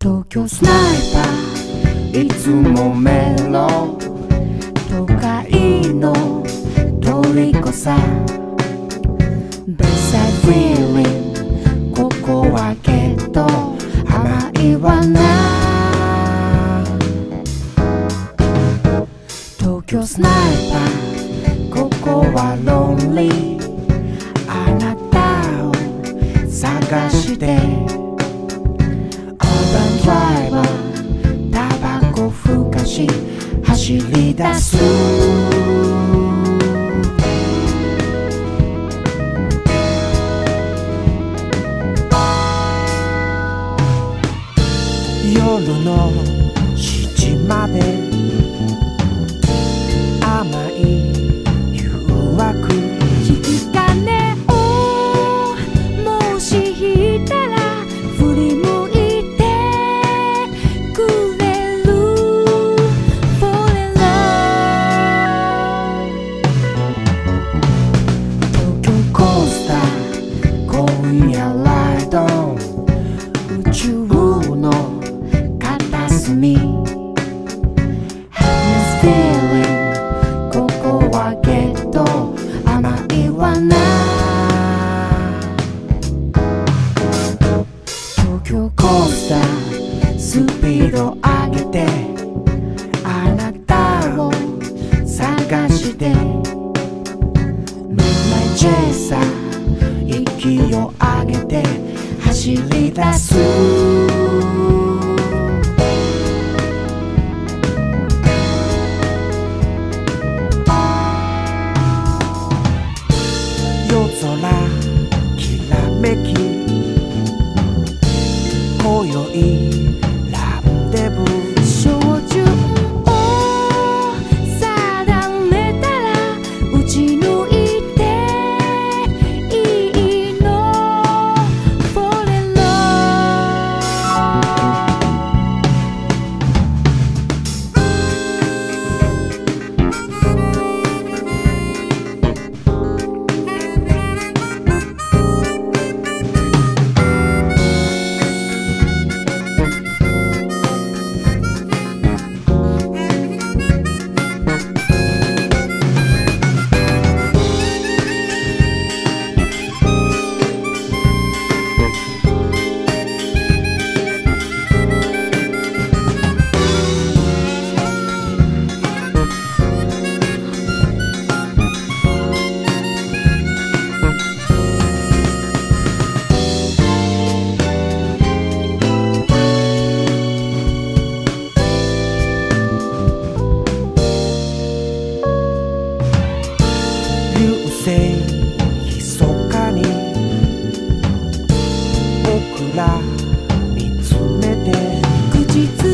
東京スナイパーいつもメロ都会の虜さ Bedside feeling ここはけど甘いわな東京スナイパーここはロンリーあなたを探してドライバータバコふかし走り出す夜の7時まで甘い誘惑引き金をもし引いたら振り向いてくれる Fall in love 東京コースター今夜ライド宇宙の片隅 Happiness feeling ここはけど甘いわな東京コースタースピード上げてあなたを探してMidnight Chaser 息を上げて走り出す夜空きらめき今宵ランデブー照準を定めたら打ち抜いていいの Fall in love 流星密かに僕ら見つめて口つ